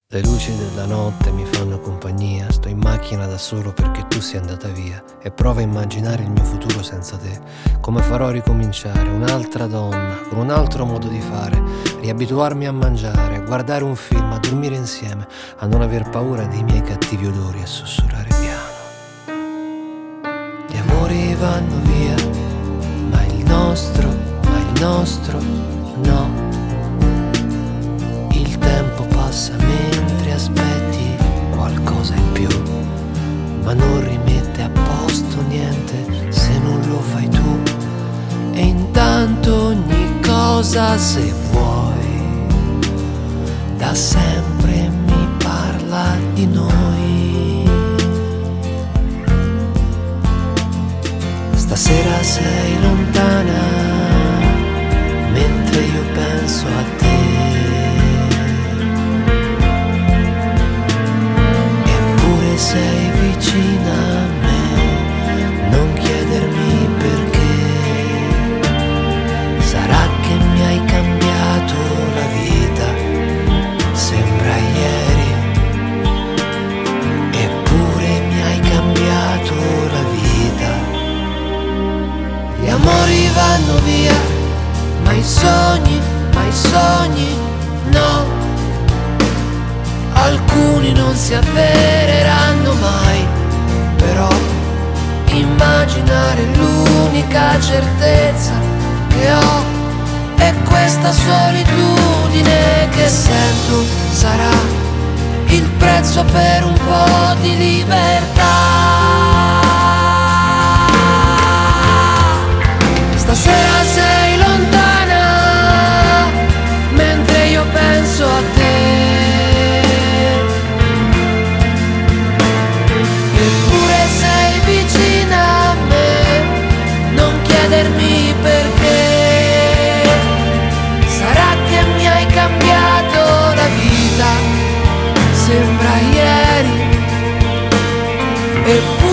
Le luci della notte mi fanno compagnia, sto in macchina da solo perché tu sei andata via e provo a immaginare il mio futuro senza te. Come farò a ricominciare, un'altra donna, con un altro modo di fare, riabituarmi a mangiare, a guardare un film, a dormire insieme, a non aver paura dei miei cattivi odori, a sussurrare piano. Gli amori vanno via, ma il nostro no. Il tempo passa mentre aspetti qualcosa in più, ma non rimette a posto niente se non lo fai tu. E intanto ogni cosa, se vuoi, da sempre mi parla di noi. Stasera sei lontana, mentre io penso a te. Sei vicina a me, non chiedermi perché. Sarà che mi hai cambiato la vita, sembra ieri. Eppure mi hai cambiato la vita. Gli amori vanno via, ma i sogni no. Alcuni non si avvereranno mai, però immaginare l'unica certezza che ho è questa solitudine che sento. Sarà il prezzo per un po' di libertà. Stasera sei lontana, mentre io penso a te. Chiedermi perché. Sarà che mi hai cambiato la vita, sembra ieri. Eppure